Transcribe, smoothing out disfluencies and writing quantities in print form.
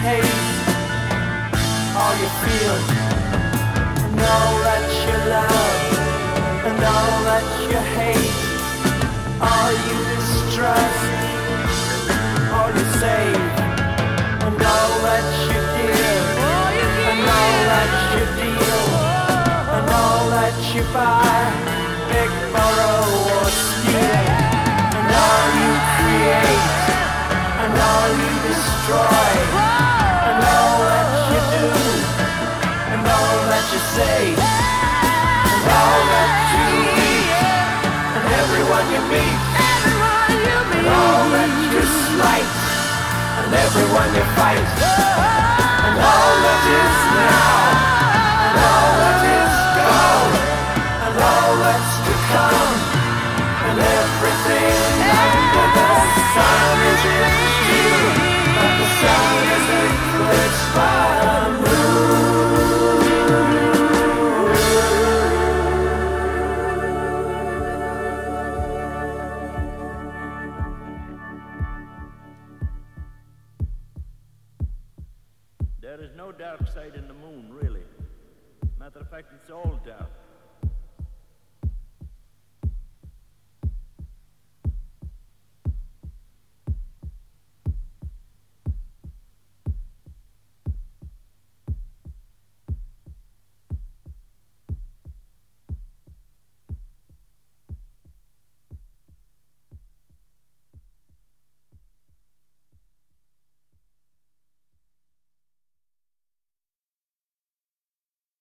hate, all you feel, and all that you love, and all that you hate, all you distrust, all you save, and all that you give, and all that you deal, and all that you buy, beg, borrow, or steal, and all you create, and all you destroy, and all that you do, and all that you say, and all that you eat, and everyone you meet, and all that you slight, and everyone you fight, and all that is now, and all that is gone, and all that's to come, and everything under the sun is in you, but the sun is eclipsed by the moon. There is no dark side in the moon, really. Matter of fact, it's all dark.